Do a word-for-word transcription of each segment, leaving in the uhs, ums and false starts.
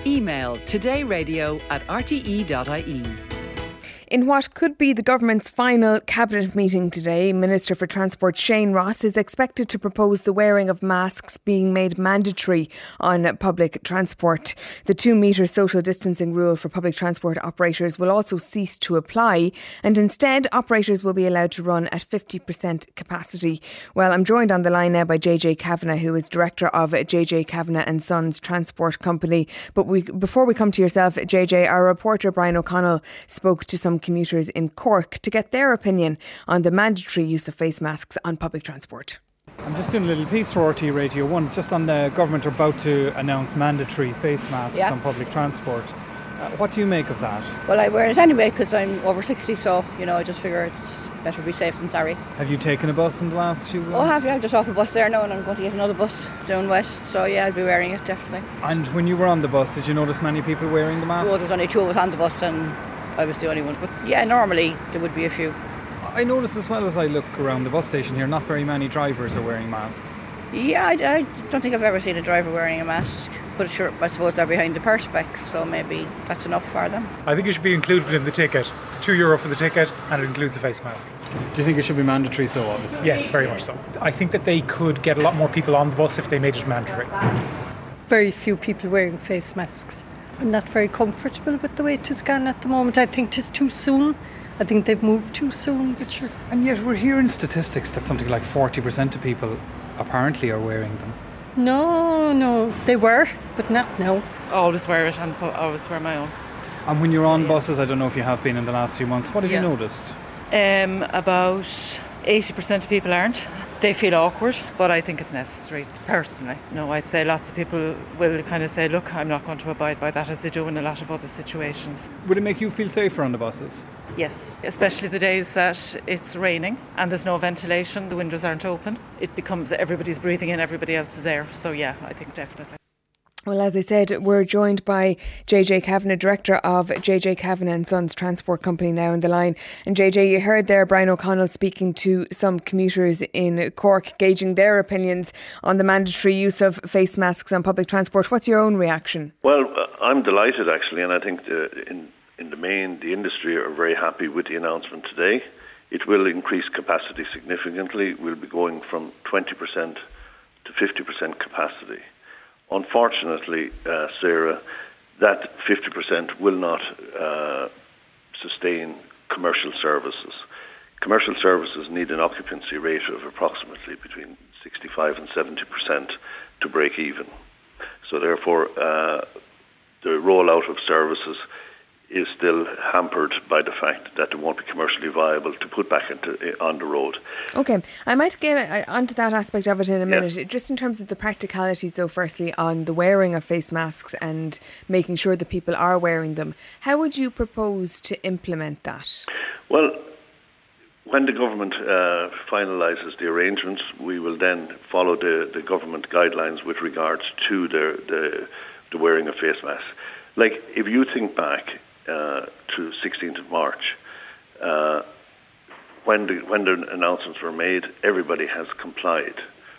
Email todayradio at r t e dot i e. In what could be the government's final cabinet meeting today, Minister for Transport Shane Ross is expected to propose the wearing of masks being made mandatory on public transport. The two-metre social distancing rule for public transport operators will also cease to apply, and instead operators will be allowed to run at fifty percent capacity. Well, I'm joined on the line now by J J Kavanagh, who is director of J J Kavanagh and Sons Transport Company. But we, before we come to yourself, J J, our reporter Brian O'Connell spoke to some commuters in Cork to get their opinion on the mandatory use of face masks on public transport. I'm just doing a little piece for R T Radio one, just on the government are about to announce mandatory face masks yeah. on public transport. Uh, what do you make of that? Well, I wear it anyway because I'm over sixty, so, you know, I just figure it's better be safe than sorry. Have you taken a bus in the last few months? Oh, have you? I'm just off a bus there now and I'm going to get another bus down west, so yeah, I'll be wearing it definitely. And when you were on the bus, did you notice many people wearing the masks? Well, there's only two of us on the bus and I was the only one. But yeah, normally there would be a few. I noticed as well as I look around the bus station here, not very many drivers are wearing masks. Yeah, I, I don't think I've ever seen a driver wearing a mask. But sure, I suppose they're behind the perspex, so maybe that's enough for them. I think it should be included in the ticket. Two euro for the ticket, and it includes a face mask. Do you think it should be mandatory, so obviously? Yes, very much so. I think that they could get a lot more people on the bus if they made it mandatory. Very few people wearing face masks. I'm not very comfortable with the way it is gone at the moment. I think it is too soon. I think they've moved too soon, but sure. And yet we're hearing statistics that something like forty percent of people apparently are wearing them. No, no, they were, but not now. I always wear it and I always wear my own. And when you're on yeah. buses, I don't know if you have been in the last few months, what have yeah. you noticed? Um, about eighty percent of people aren't. They feel awkward, but I think it's necessary, personally. No, I'd say lots of people will kind of say, look, I'm not going to abide by that, as they do in a lot of other situations. Would it make you feel safer on the buses? Yes, especially the days that it's raining and there's no ventilation, the windows aren't open. It becomes everybody's breathing in, everybody else is there. So yeah, I think definitely. Well, as I said, we're joined by J J Kavanagh, director of J J Kavanagh and Sons Transport Company, now on the line. And J J, you heard there Brian O'Connell speaking to some commuters in Cork, gauging their opinions on the mandatory use of face masks on public transport. What's your own reaction? Well, I'm delighted actually, and I think the, in in the main, the industry are very happy with the announcement today. It will increase capacity significantly. We'll be going from twenty percent to fifty percent capacity. Unfortunately, uh, Sarah, that fifty percent will not uh, sustain commercial services. Commercial services need an occupancy rate of approximately between sixty-five and seventy percent to break even. So therefore, uh, the rollout of services is still hampered by the fact that it won't be commercially viable to put back into on the road. Okay, I might get onto that aspect of it in a minute. Yeah. Just in terms of the practicalities, though, firstly, on the wearing of face masks and making sure that people are wearing them, how would you propose to implement that? Well, when the government uh, finalises the arrangements, we will then follow the, the government guidelines with regards to the, the, the wearing of face masks. Like, if you think back Uh, to sixteenth of March, uh, when the when the announcements were made, everybody has complied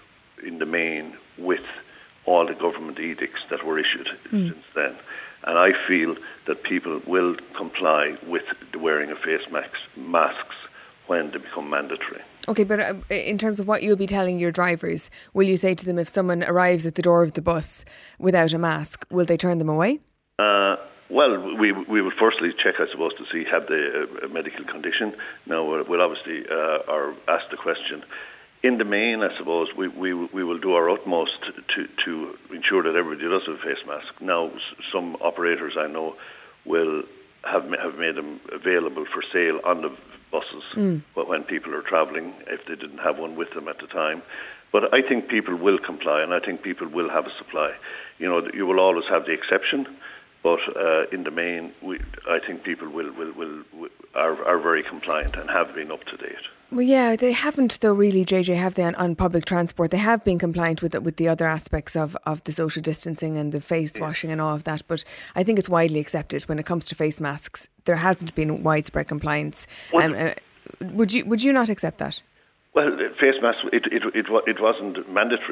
in the main with all the government edicts that were issued mm. since then. And I feel that people will comply with the wearing of face masks, masks when they become mandatory. Okay, but uh, in terms of what you'll be telling your drivers, will you say to them if someone arrives at the door of the bus without a mask, will they turn them away? Uh, Well, we we would firstly check, I suppose, to see have they a, a medical condition. Now, we'll, we'll obviously uh, or ask the question. In the main, I suppose, we, we we will do our utmost to to ensure that everybody does have a face mask. Now, some operators I know will have have made them available for sale on the buses mm. when people are travelling, if they didn't have one with them at the time. But I think people will comply, and I think people will have a supply. You know, you will always have the exception. But uh, in the main, we, I think people will, will, will, will are, are very compliant and have been up to date. Well, yeah, they haven't though really, J J, have they, on, on public transport? They have been compliant with with the other aspects of, of the social distancing and the face washing and all of that. But I think it's widely accepted when it comes to face masks. There hasn't been widespread compliance. Well, um, uh, would you would you not accept that? Well, face masks, it, it, it, it wasn't mandatory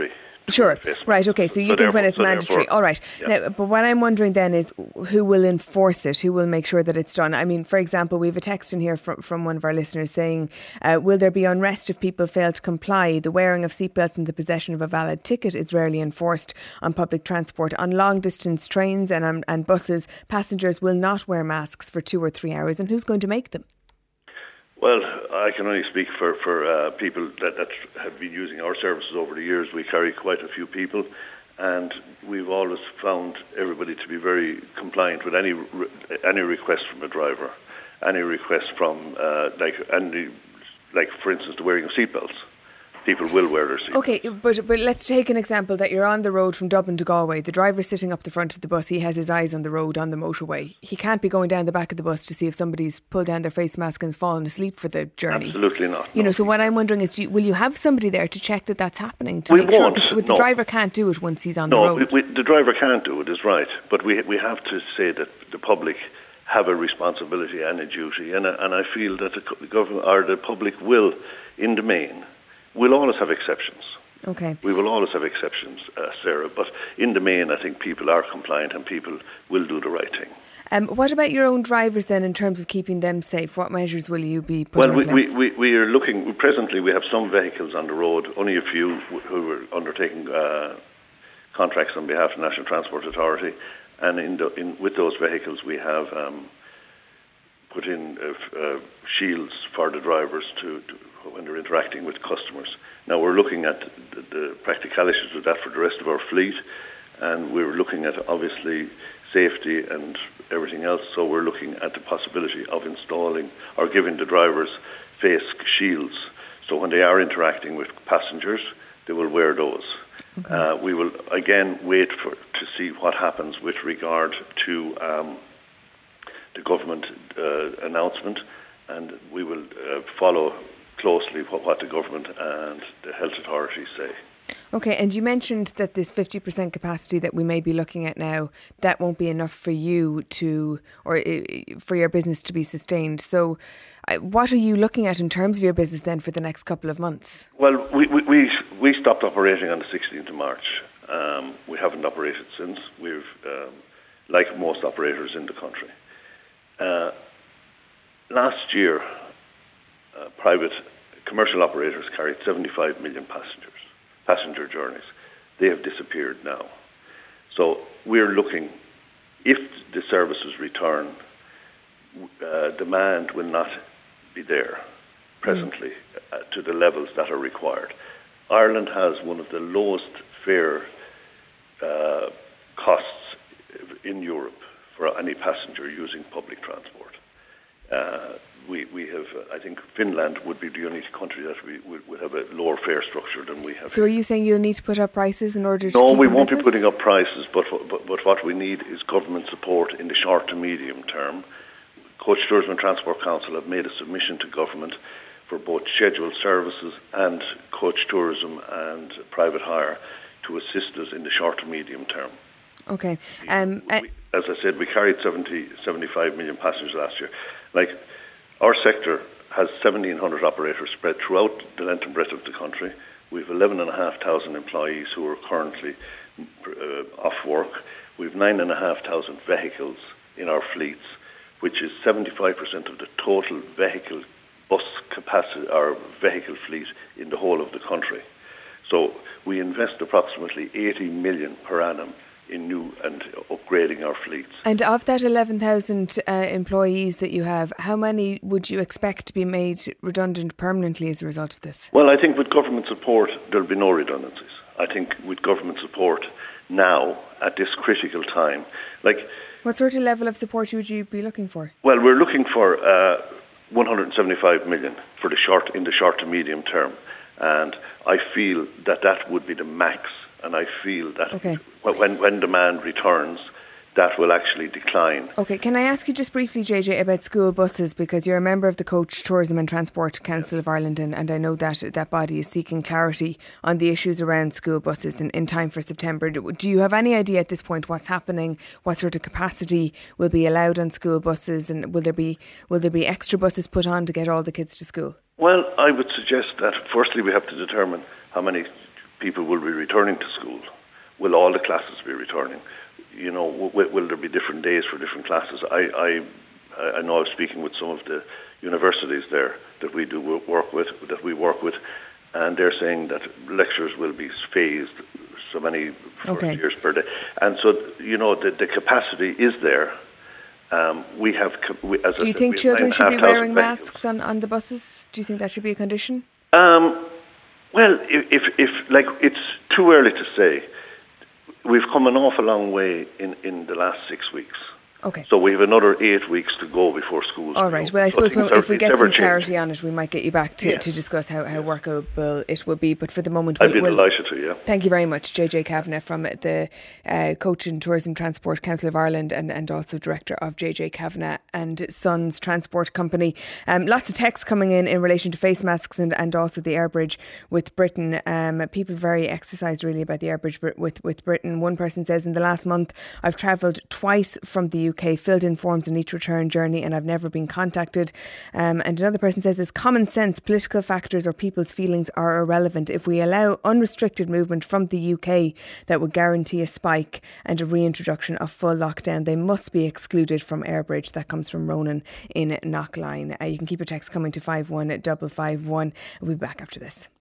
Sure. Right. Okay. So you so think when it's so mandatory. All right. Yeah. Now, but what I'm wondering then is who will enforce it? Who will make sure that it's done? I mean, for example, we have a text in here from, from one of our listeners saying, uh, will there be unrest if people fail to comply? The wearing of seatbelts and the possession of a valid ticket is rarely enforced on public transport. On long distance trains and, um, and buses, passengers will not wear masks for two or three hours. And who's going to make them? Well, I can only speak for, for uh, people that, that have been using our services over the years. We carry quite a few people, and we've always found everybody to be very compliant with any any request from a driver, any request from, uh, like, any, like for instance, the wearing of seatbelts. People will wear their seatbelts. Okay, but but let's take an example that you're on the road from Dublin to Galway. The driver's sitting up the front of the bus. He has his eyes on the road, on the motorway. He can't be going down the back of the bus to see if somebody's pulled down their face mask and has fallen asleep for the journey. Absolutely not. You no. know, so what I'm wondering is, do you, will you have somebody there to check that that's happening? To we make won't. Sure, the no. driver can't do it once he's on no, the road. No, the driver can't do it, is right. But we we have to say that the public have a responsibility and a duty, and I, and I feel that the government or the public will, in the main, we'll always have exceptions. Okay. We will always have exceptions, uh, Sarah, but in the main, I think people are compliant and people will do the right thing. Um, what about your own drivers then, in terms of keeping them safe? What measures will you be putting well, in place? Well, we, we, we are looking, presently we have some vehicles on the road, only a few who are undertaking uh, contracts on behalf of the National Transport Authority, and in, the, in with those vehicles we have um, put in uh, uh, shields for the drivers to, to when they're interacting with customers. Now we're looking at the, the practicalities of that for the rest of our fleet, and we're looking at obviously safety and everything else, so we're looking at the possibility of installing or giving the drivers face shields, so when they are interacting with passengers they will wear those. Okay. Uh, we will again wait for to see what happens with regard to um, the government uh, announcement, and we will uh, follow closely what, what the government and the health authorities say. Okay, and you mentioned that this fifty percent capacity that we may be looking at now, that won't be enough for you to, or uh, for your business to be sustained. So uh, what are you looking at in terms of your business then for the next couple of months? Well, we we, we stopped operating on the sixteenth of March. Um, we haven't operated since. We've, um, like most operators in the country. Uh, last year, uh, private commercial operators carried seventy-five million passengers, passenger journeys. They have disappeared now. So we're looking, if the services return, uh, demand will not be there presently mm. uh, to the levels that are required. Ireland has one of the lowest fare uh, costs in Europe for any passenger using public transport. Uh, we we have, uh, I think Finland would be the only country that we would, would have a lower fare structure than we have. So are you saying you'll need to put up prices in order to No, keep we in won't business? be putting up prices, but, but, but what we need is government support in the short to medium term. Coach Tourism and Transport Council have made a submission to government for both scheduled services and coach tourism and private hire to assist us in the short to medium term. Okay. Um, we, we, as I said, we carried seventy, seventy-five million passengers last year. Like, our sector has seventeen hundred operators spread throughout the length and breadth of the country. We have eleven thousand five hundred employees who are currently uh, off work. We have nine thousand five hundred vehicles in our fleets, which is seventy-five percent of the total vehicle bus capacity or vehicle fleet in the whole of the country. So we invest approximately eighty million per annum in new and upgrading our fleets. And of that eleven thousand uh, employees that you have, how many would you expect to be made redundant permanently as a result of this? Well, I think with government support, there'll be no redundancies. I think with government support now, at this critical time, like... What sort of level of support would you be looking for? Well, we're looking for uh, one hundred seventy-five million for the short, in the short to medium term. And I feel that that would be the max. And I feel that okay. when when demand returns, that will actually decline. Okay, can I ask you just briefly, J J, about school buses, because you're a member of the Coach Tourism and Transport Council of Ireland, and, and I know that that body is seeking clarity on the issues around school buses in, in time for September. Do you have any idea at this point what's happening, what sort of capacity will be allowed on school buses, and will there be will there be extra buses put on to get all the kids to school? Well, I would suggest that firstly we have to determine how many people will be returning to school. Will all the classes be returning? You know, will, will there be different days for different classes? I, I, I know I was speaking with some of the universities there that we do work with, that we work with, and they're saying that lectures will be phased so many okay. years per day. And so, you know, the, the capacity is there. Um, we have. We, as do you said, think children should be wearing vehicles. masks on, on the buses? Do you think that should be a condition? Um, well, if, if, if like, it's too early to say. We've come an awful long way in, in the last six weeks. Okay. So we have another eight weeks to go before schools. All right. Well, I so suppose when, if we get some clarity changed. on it, we might get you back to, yeah. to discuss how, how workable it will be. But for the moment, I'd we'll, be delighted to, yeah. Thank you very much, J J Kavanagh from the uh, Coach and Tourism Transport Council of Ireland and, and also Director of J J Kavanagh and Sons Transport Company. Um, lots of texts coming in in relation to face masks and, and also the air bridge with Britain. Um, people very exercised really about the air bridge with, with Britain. One person says, in the last month, I've travelled twice from the U K, filled in forms on each return journey, and I've never been contacted. Um, and another person says, it's common sense. Political factors or people's feelings are irrelevant. If we allow unrestricted movement from the U K, that would guarantee a spike and a reintroduction of full lockdown. They must be excluded from Airbridge. That comes from Ronan in Knockline. Uh, you can keep your text coming to five one five five one. We'll be back after this.